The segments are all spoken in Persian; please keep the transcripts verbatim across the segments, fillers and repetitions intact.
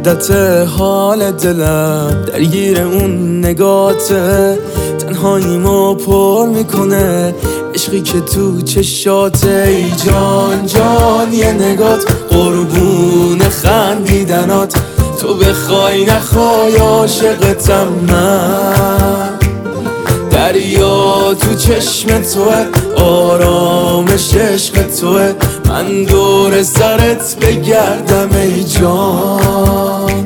مدت حال دلم درگیر اون نگاته، تنهاییمو پر میکنه عشقی که تو چشاته. ای جان جان یه نگات قربون خندیدنات، تو بخوای نخوای عاشقتم من. دریا تو چشم توه، آرامش عشق توه، من دور سرت بگردم ای جان.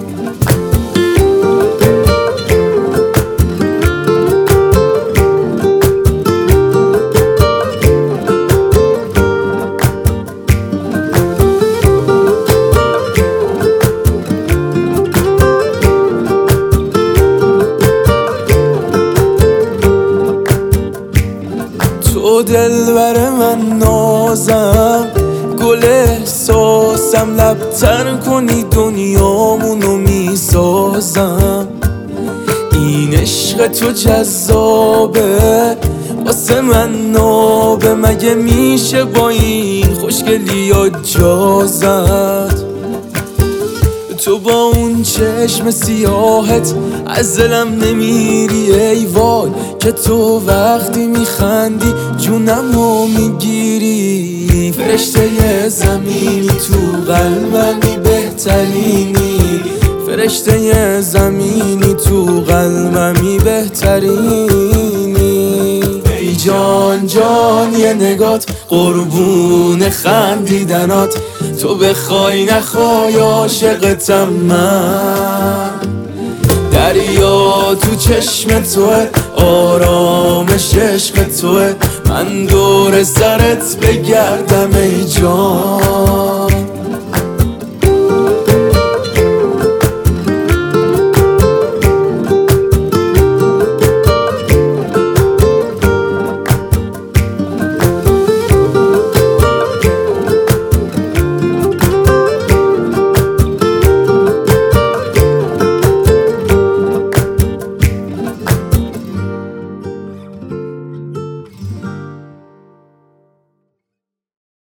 تو دلبر من نازم، گل احساسم، لبتر کنی دنیامونو میسازم. این عشق تو جذابه واسه من نابه، مگه میشه با این خوشگلی ها جازد؟ تو با اون چشم سیاهت از دلم نمیری ای وای، که تو وقتی میخندی جونمو میگیری. فرشته زمینی تو قلبمی بهترینی، فرشته زمینی تو قلبمی بهترینی. ای جان جان یه نگات قربون خندیدنات، تو بخوای نخوای عاشقتم من. دریا تو چشم توه، آرامش عشق توه، من دور سرت بگردم ای جان.